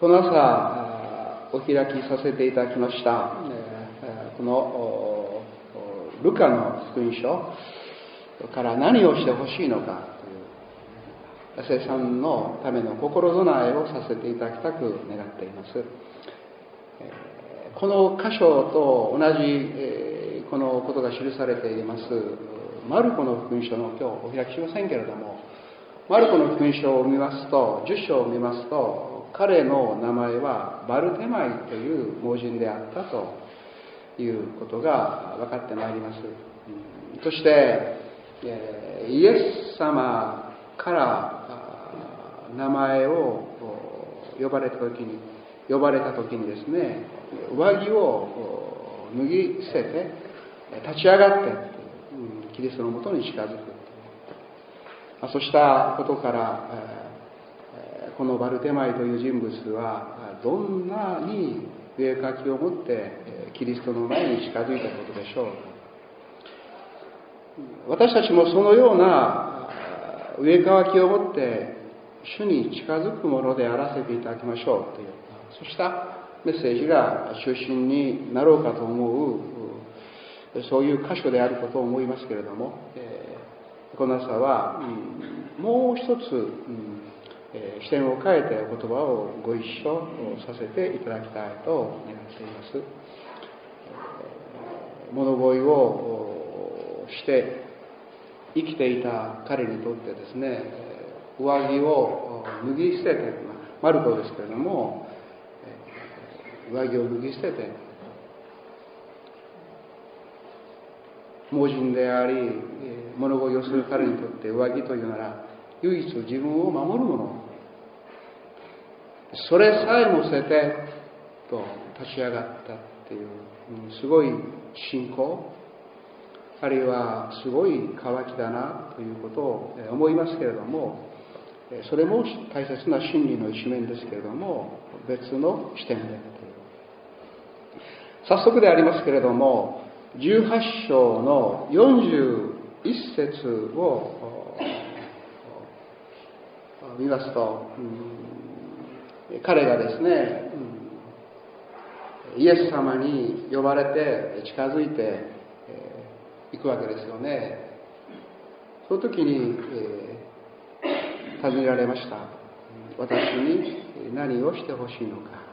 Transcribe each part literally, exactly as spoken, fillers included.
この朝お開きさせていただきましたこのルカの福音書から何をしてほしいのかという生さんのための心備えをさせていただきたく願っています。この箇所と同じこのことが記されていますマルコの福音書の今日お開きしませんけれども、マルコの福音書を見ますと、じゅっ章を見ますと、彼の名前はバルテマイという盲人であったということが分かってまいります。そしてイエス様から名前を呼ばれた時に呼ばれた時にですね、上着を脱ぎ捨てて立ち上がってキリストのもとに近づく。そうしたことからこのバルテマイという人物はどんなに上かきを持ってキリストの前に近づいたことでしょう。私たちもそのような上かきを持って主に近づくものであらせていただきましょうという、そうしたメッセージが中心になろうかと思う、そういう箇所であることを思いますけれども、この朝は、うん、もう一つ、うんえー、視点を変えてお言葉をご一緒させていただきたいと願っています。物乞いをして生きていた彼にとってですね、上着を脱ぎ捨てて、マルコですけれども、上着を脱ぎ捨てて盲人であり物乞いをする彼にとって上着というなら唯一自分を守るもの、それさえも捨ててと立ち上がったっていう、すごい信仰、あるいはすごい渇きだなということを思いますけれども、それも大切な真理の一面ですけれども、別の視点で、早速でありますけれども、じゅうはち章のよんじゅういち節を見ますと、うん、彼がですね、うん、イエス様に呼ばれて近づいてい、えー、くわけですよね。その時に、えー、尋ねられました。私に何をしてほしいのか。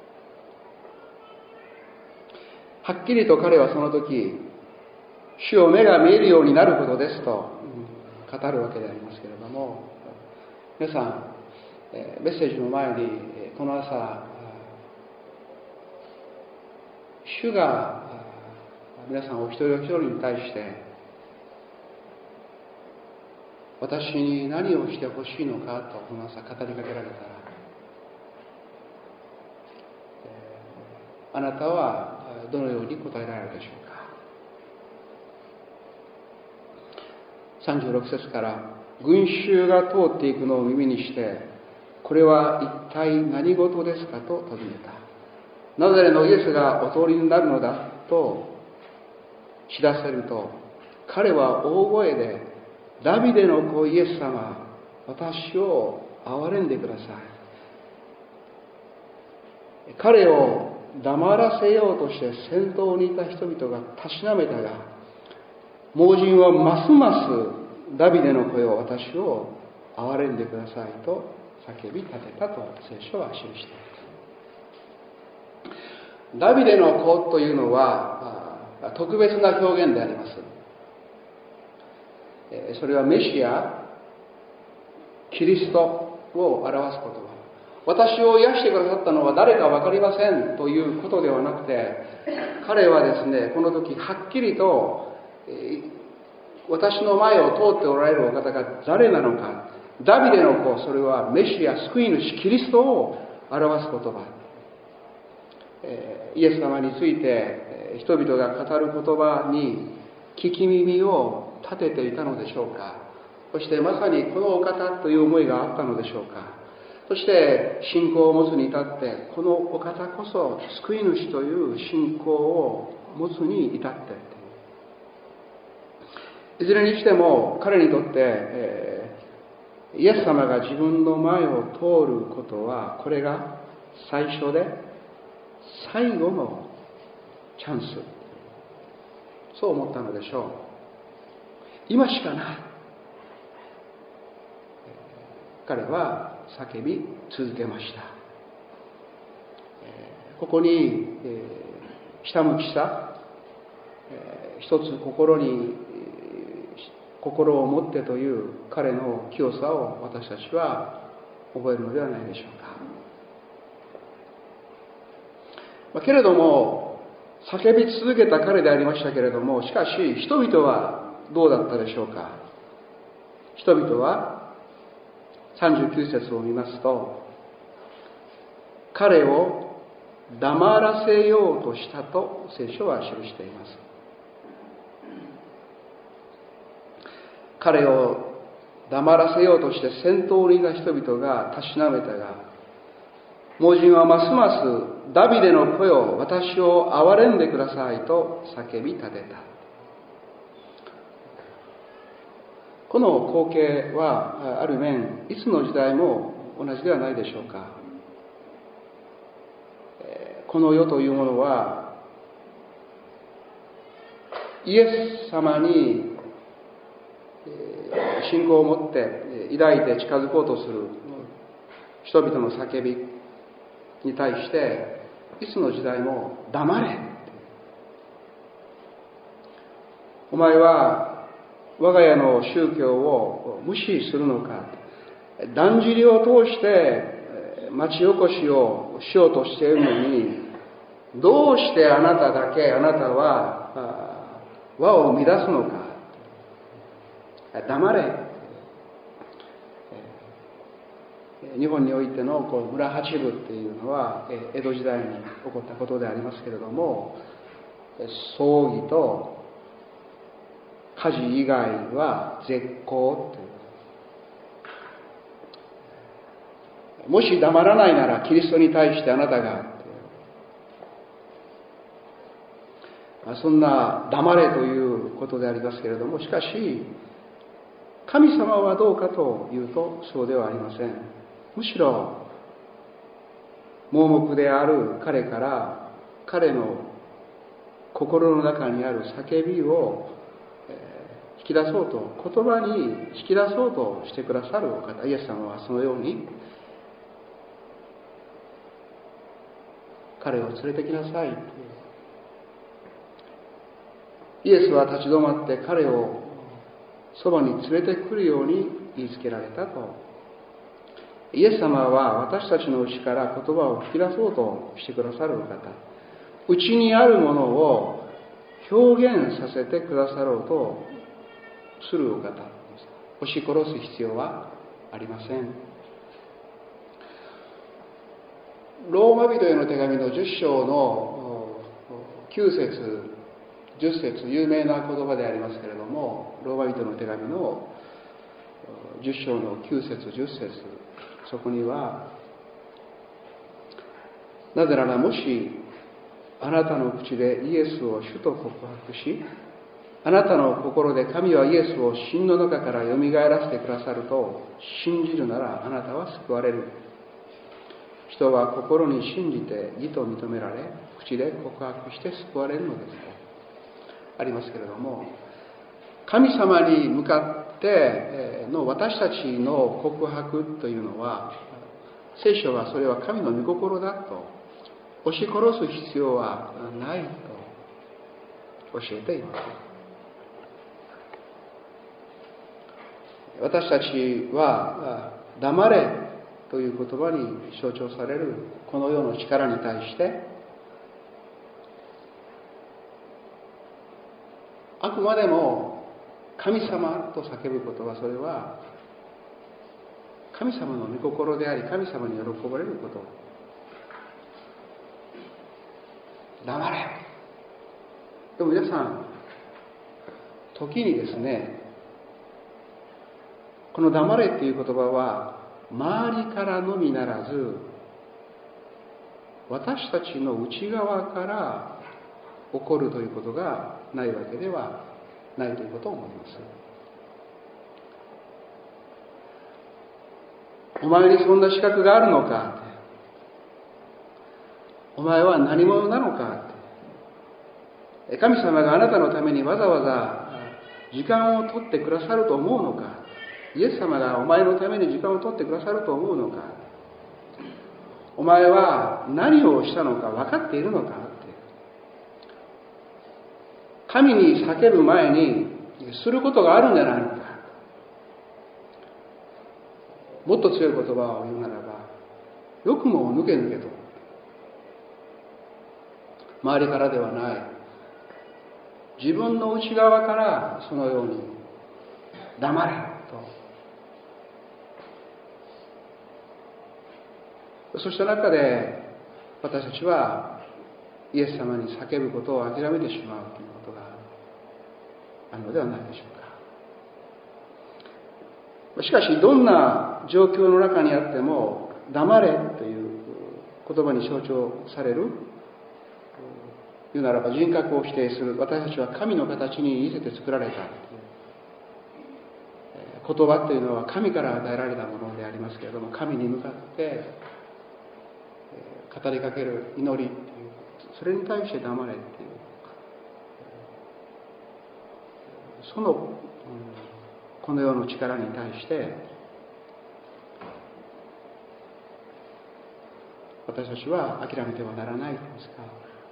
はっきりと彼はその時、主を目が見えるようになることですと語るわけでありますけれども、皆さん、メッセージの前にこの朝、主が皆さんお一人お一人に対して私に何をしてほしいのかとこの朝語りかけられたら、あなたはどのように答えられるでしょうか。さんじゅうろく節から、群衆が通っていくのを耳にして、これは一体何事ですかと尋ねた。ナザレのイエスがお通りになるのだと知らせると、彼は大声で、ダビデの子イエス様、私を憐れんでください。彼を黙らせようとして先頭にいた人々がたしなめたが、盲人はますますダビデの声を私を憐れんでくださいと叫び立てたと聖書は記しています。ダビデの子というのは特別な表現であります。それはメシア、キリストを表す言葉。私を癒してくださったのは誰か分かりませんということではなくて、彼はですね、この時はっきりと私の前を通っておられるお方が誰なのか、ダビデの子、それはメシア、救い主、キリストを表す言葉。イエス様について人々が語る言葉に聞き耳を立てていたのでしょうか。そしてまさにこのお方という思いがあったのでしょうか。そして信仰を持つに至って、このお方こそ救い主という信仰を持つに至って、いずれにしても彼にとって、えー、イエス様が自分の前を通ることは、これが最初で最後のチャンス、そう思ったのでしょう。今しかない。彼は叫び続けました。ここに、えー、ひたむきさ、えー、一つ心に心を持ってという彼の清さを私たちは覚えるのではないでしょうか。まあ、けれども叫び続けた彼でありましたけれども、しかし人々はどうだったでしょうか。人々はさんじゅうきゅう節を見ますと、彼を黙らせようとしたと聖書は記しています。彼を黙らせようとして先頭にいた人々がたしなめたが、盲人はますますダビデの声を、私を憐れんでくださいと叫び立てた。この光景はある面いつの時代も同じではないでしょうか。この世というものはイエス様に信仰を持って抱いて近づこうとする人々の叫びに対して、いつの時代も黙れ、お前は我が家の宗教を無視するのか、だんじりを通して町おこしをしようとしているのに、どうしてあなただけ、あなたは輪を乱すのか。黙れ。日本においてのこう村八部っていうのは江戸時代に起こったことでありますけれども、葬儀と火事以外は絶好という、もし黙らないならキリストに対してあなたが、そんな黙れということでありますけれども、しかし神様はどうかというとそうではありません。むしろ盲目である彼から彼の心の中にある叫びを引き出そうと、言葉に引き出そうとしてくださるお方、イエス様はそのように彼を連れてきなさい。イエスは立ち止まって彼をそばに連れてくるように言いつけられたと。イエス様は私たちの内から言葉を引き出そうとしてくださるお方、内にあるものを表現させてくださろうとするお方です。押し殺す必要はありません。ローマ人への手紙のじゅっ章のきゅう節じゅっ節、有名な言葉でありますけれども、ローマ人の手紙のじゅっ章のきゅう節じゅっ節、そこには、なぜならもしあなたの口でイエスを主と告白し、あなたの心で神はイエスを死んの中からよみがえらせてくださると信じるなら、あなたは救われる。人は心に信じて義と認められ、口で告白して救われるのですとありますけれども、神様に向かっての私たちの告白というのは、聖書はそれは神の御心だと、押し殺す必要はないと教えています。私たちは黙れという言葉に象徴されるこの世の力に対して、あくまでも神様と叫ぶことは、それは神様の御心であり、神様に喜ばれること。黙れ。でも皆さん、時にですね、この黙れっていう言葉は周りからのみならず、私たちの内側から起こるということがないわけではないということを思います。お前にそんな資格があるのか、 お前は何者なのかって、神様があなたのためにわざわざ時間を取ってくださると思うのか、イエス様がお前のために時間を取ってくださると思うのか、お前は何をしたのか分かっているのかって、神に叫ぶ前にすることがあるんじゃないのか。もっと強い言葉を言うならば、よくも抜け抜けと、周りからではない、自分の内側からそのように黙れと。そうした中で私たちはイエス様に叫ぶことを諦めてしまうということがあるのではないでしょうか。しかしどんな状況の中にあっても黙れという言葉に象徴される、言うならば人格を否定する、私たちは神の形に似せて作られたという言葉というのは神から与えられたものでありますけれども、神に向かって語りかける祈りという、それに対して黙れという、そのこの世の力に対して私たちは諦めてはならないのですが、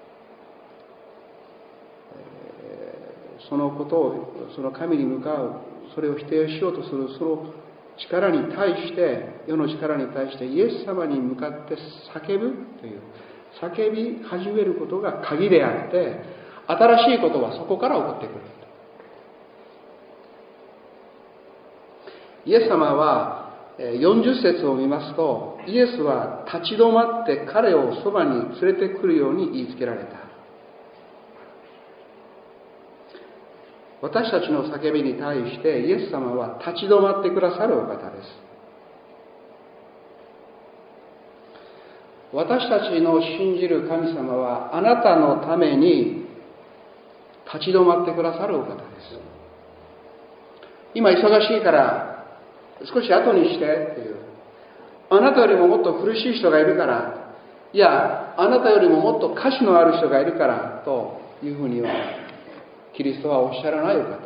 そのことを、その神に向かう、それを否定しようとするその力に対して、世の力に対してイエス様に向かって叫ぶという、叫び始めることが鍵であって、新しいことはそこから起こってくる。イエス様はよんじゅっ節を見ますと、イエスは立ち止まって彼をそばに連れてくるように言いつけられた。私たちの叫びに対してイエス様は立ち止まってくださるお方です。私たちの信じる神様はあなたのために立ち止まってくださるお方です。今忙しいから少し後にしてっていう、あなたよりももっと苦しい人がいるから、いやあなたよりももっと価値のある人がいるからというふうにはキリストはおっしゃらないお方。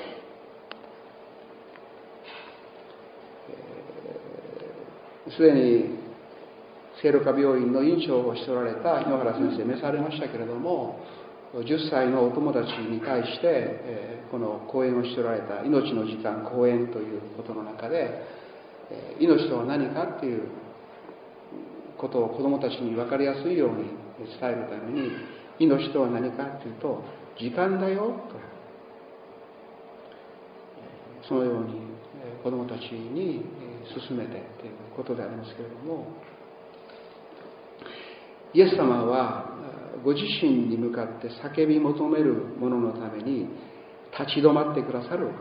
すでに聖路加病院の院長をしておられた日野原先生召されましたけれども、じゅっさいのお友達に対してこの講演をしておられた命の時間講演ということの中で、命とは何かっていうことを子どもたちに分かりやすいように伝えるために、命とは何かというと時間だよと、そのように子どもたちに進めてということでありますけれども、イエス様はご自身に向かって叫び求める者のために立ち止まってくださるお方。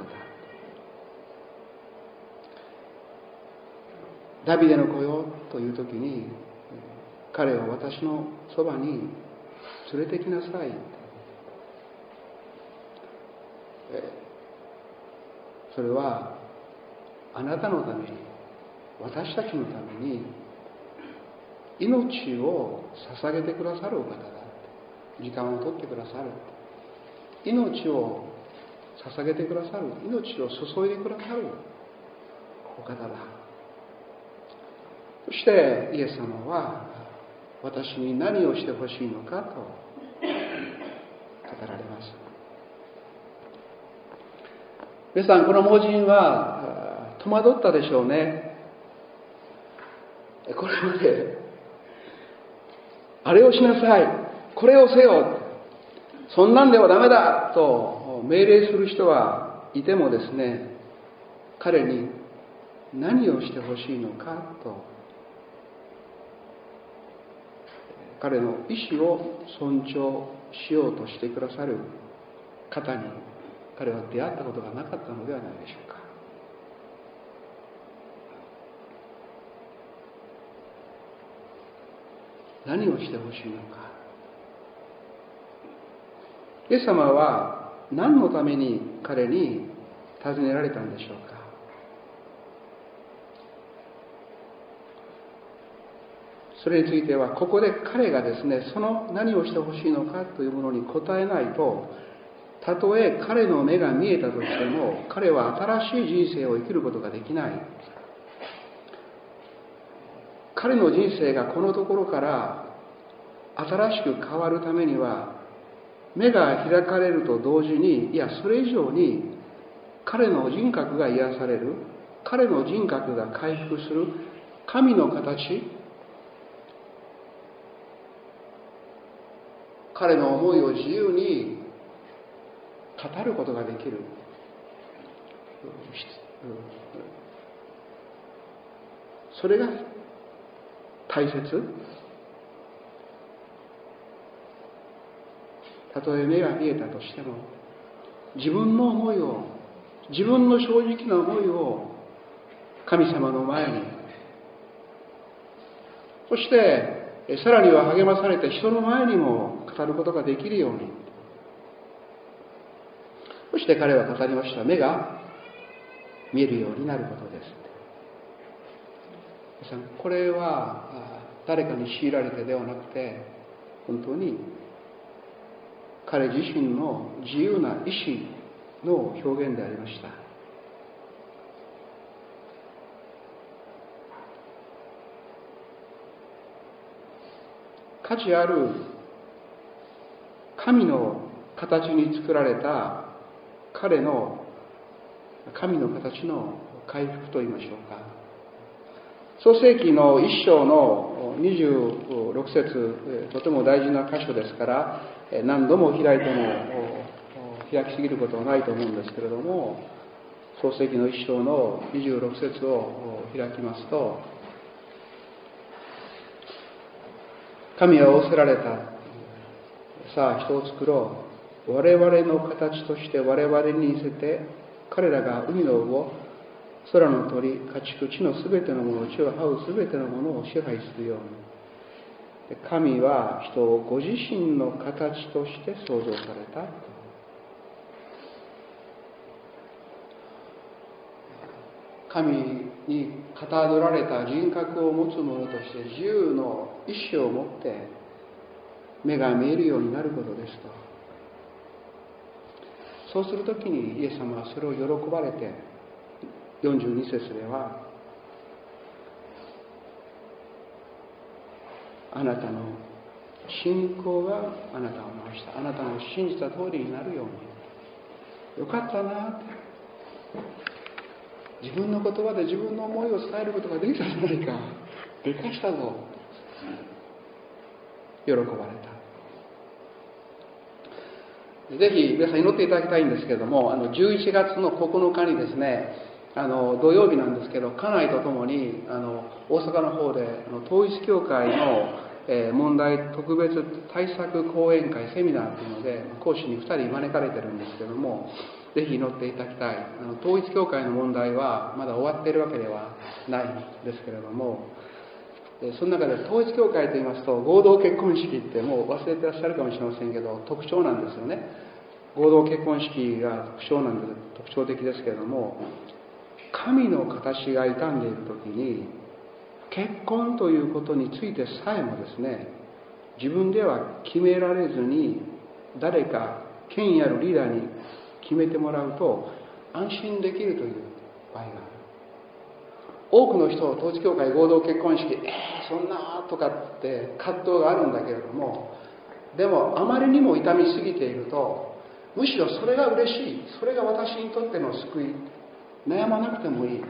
ダビデの子よという時に、彼を私のそばに連れてきなさい。それはあなたのために、私たちのために命を捧げてくださるお方だ。時間を取ってくださる、命を捧げてくださる、命を注いでくださるお方だ。そしてイエス様は私に何をしてほしいのかと語られます。皆さん、この盲人は戸惑ったでしょうね。これまであれをしなさい、これをせよ、そんなんではダメだと命令する人はいてもですね、彼に何をしてほしいのかと、彼の意思を尊重しようとしてくださる方に彼は出会ったことがなかったのではないでしょうか。何をしてほしいのか。イエス様は何のために彼に尋ねられたんでしょうか。 それについてはここで彼がですね、その何をしてほしいのかというものに答えないと、たとえ彼の目が見えたとしても、彼は新しい人生を生きることができない。彼の人生がこのところから新しく変わるためには、目が開かれると同時に、いやそれ以上に彼の人格が癒される、彼の人格が回復する、神の形、彼の思いを自由に語ることができる。それが大切。たとえ目が見えたとしても、自分の思いを、自分の正直な思いを神様の前に、そしてさらには励まされて人の前にも語ることができるように。そして彼は語りました。目が見えるようになることです。皆さん、これは誰かに強いられてではなくて、本当に彼自身の自由な意志の表現でありました。価値ある神の形に作られた彼の神の形の回復といいましょうか。創世記の一章のにじゅうろく節、とても大事な箇所ですから、何度も開いても開きすぎることはないと思うんですけれども、創世記の一章のにじゅうろく節を開きますと、神は仰せられた。さあ人を作ろう。我々の形として我々に似せて、彼らが海の魚、空の鳥、家畜、地のすべてのもの、地を這うすべてのものを支配するように。神は人をご自身の形として創造された。神にかたどられた人格を持つ者として自由の意志を持って目が見えるようになることですと。そうするときにイエス様はそれを喜ばれて、よんじゅうに節では、あなたの信仰があなたを回した。あなたの信じた通りになるように。よかったなって。自分の言葉で自分の思いを伝えることができたじゃないか。でかしたぞ。喜ばれた。ぜひ皆さん祈っていただきたいんですけれども、あのじゅういちがつのここのかにですね、あの土曜日なんですけど、家内とともにあの大阪の方であの統一教会の、えー、問題特別対策講演会セミナーというので講師にふたり招かれてるんですけども、ぜひ祈っていただきたい。あの統一教会の問題はまだ終わっているわけではないんですけれども、その中で統一教会といいますと、合同結婚式ってもう忘れてらっしゃるかもしれませんけど、特徴なんですよね。合同結婚式が特徴なんで特徴的ですけれども、神の形が傷んでいるときに、結婚ということについてさえもですね、自分では決められずに、誰か権威あるリーダーに決めてもらうと安心できるという場合がある。多くの人は統一教会合同結婚式、えー、そんなとかって葛藤があるんだけれども、でもあまりにも痛みすぎていると、むしろそれが嬉しい、それが私にとっての救い、悩まなくてもいい。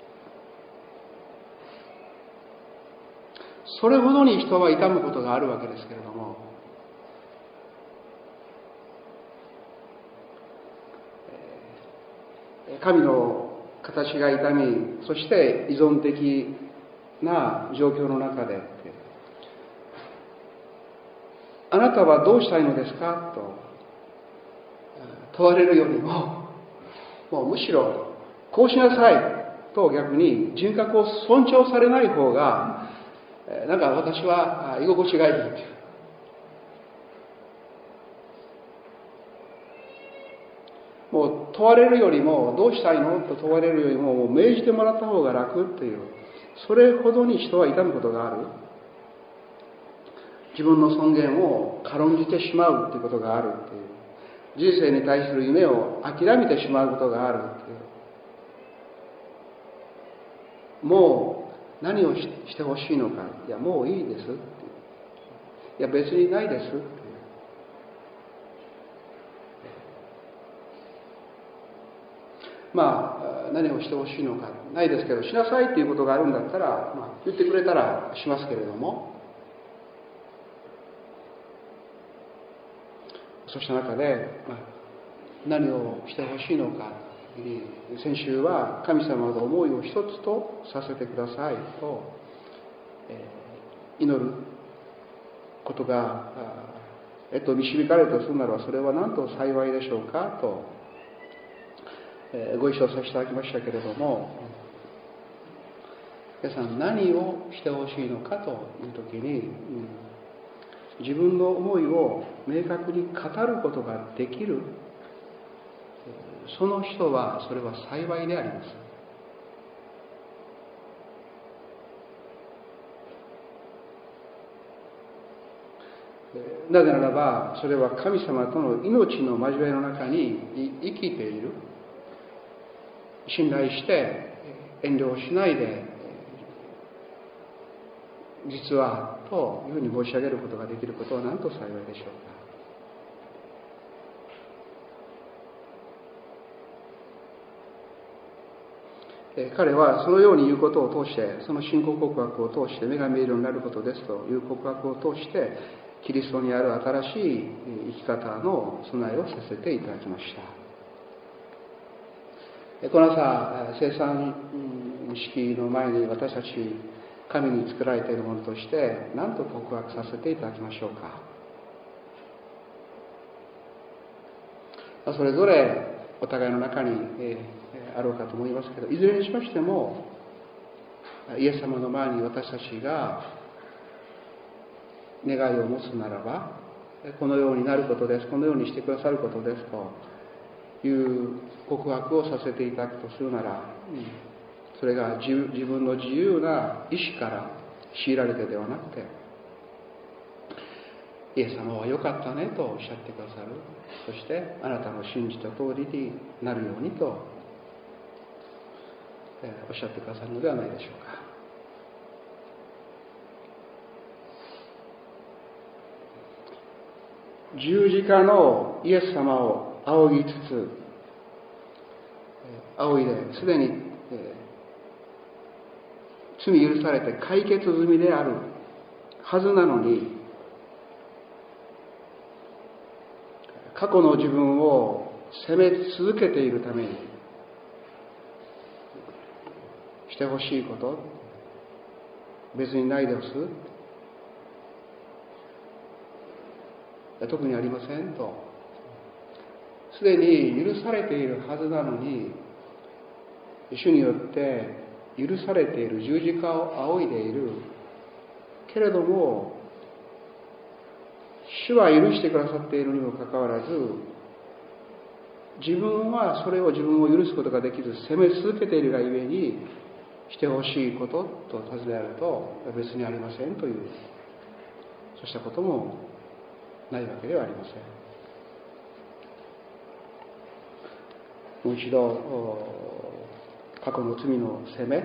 それほどに人は痛むことがあるわけですけれども、神の形が痛み、そして依存的な状況の中で、あなたはどうしたいのですかと問われるよりも、もうむしろこうしなさいと逆に人格を尊重されない方が、なんか私は居心地がいいという。もう問われるよりも、どうしたいのと問われるよりも、もう命じてもらった方が楽という、それほどに人は痛むことがある。 自分の尊厳を軽んじてしまうということがあるっていう、人生に対する夢を諦めてしまうことがあるっていう、もう何をしてほしいのか、いやもういいですっていう、いや別にないですっていう、まあ何をしてほしいのかないですけど、しなさいっていうことがあるんだったら、まあ、言ってくれたらしますけれども、そうした中で、まあ、何をしてほしいのか、先週は神様の思いを一つとさせてくださいと、えー、祈ることが、えっと、導かれるとするならば、それは何と幸いでしょうかと、えー、ご一緒させていただきましたけれども、皆さん何をしてほしいのかというときに、うん、自分の思いを明確に語ることができる、その人はそれは幸いであります。なぜならば、それは神様との命の交わりの中に生きている、信頼して遠慮しないで、実はというふうに申し上げることができることは何と幸いでしょうか。彼はそのように言うことを通して、その信仰告白を通して、目が見えるようになることですという告白を通して、キリストにある新しい生き方の備えをさせていただきました。この朝、生産式の前に私たち、神に作られているものとして、何と告白させていただきましょうか。それぞれお互いの中に、えーあろうかと思いますけど、いずれにしましてもイエス様の前に私たちが願いを持つならば、このようになることです、このようにしてくださることですという告白をさせていただくとするなら、それが自分の自由な意志から強いられてではなくて、イエス様は良かったねとおっしゃってくださる、そしてあなたの信じた通りになるようにとおっしゃってくださるのではないでしょうか。十字架のイエス様を仰ぎつつ、仰いですでに罪許されて解決済みであるはずなのに、過去の自分を責め続けているために、してほしいこと別にないです、特にありませんと、すでに許されているはずなのに、主によって許されている、十字架を仰いでいるけれども、主は許してくださっているにもかかわらず、自分はそれを自分を許すことができず責め続けているがゆえに、してほしいことと尋ねられると、別にありませんという、そうしたこともないわけではありません。もう一度過去の罪の責め、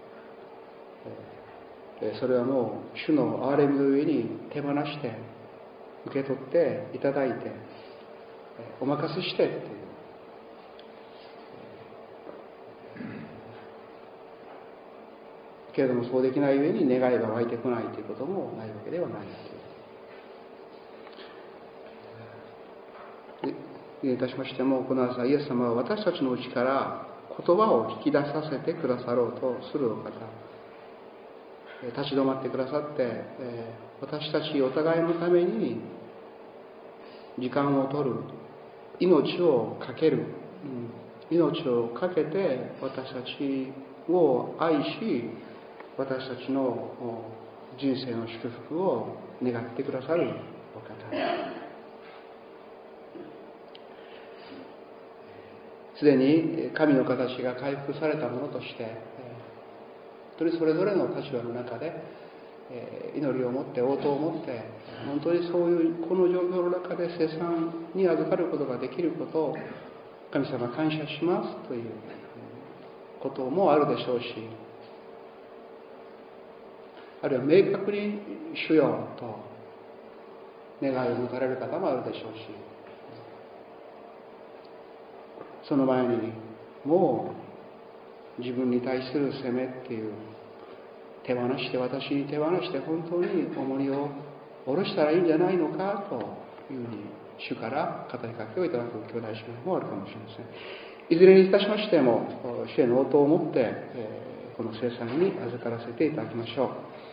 それはもう主の憐れみの上に手放して受け取っていただいて、お任せしてっていう、けれどもそうできない上に願いが湧いてこないということもないわけではないという。で、いたしましても、この朝イエス様は私たちのうちから言葉を引き出させてくださろうとするお方、立ち止まってくださって、私たちお互いのために時間を取る、命をかける、命をかけて私たちを愛し、私たちの人生の祝福を願ってくださるお方。すでに神の形が回復されたものとして、一人それぞれの立場の中でえー、祈りを持って応答を持って本当にそういうこの状況の中で生産に預かることができることを神様感謝しますということもあるでしょうし、あるいは明確に主よと願いを持たれる方もあるでしょうし、その前にもう自分に対する責めっていう、手放して私に手放して本当に重荷を下ろしたらいいんじゃないのかというふうに主から語りかけをいただく兄弟姉妹もあるかもしれません。いずれにいたしましても主への応答をもって、えー、この聖餐に預からせていただきましょう。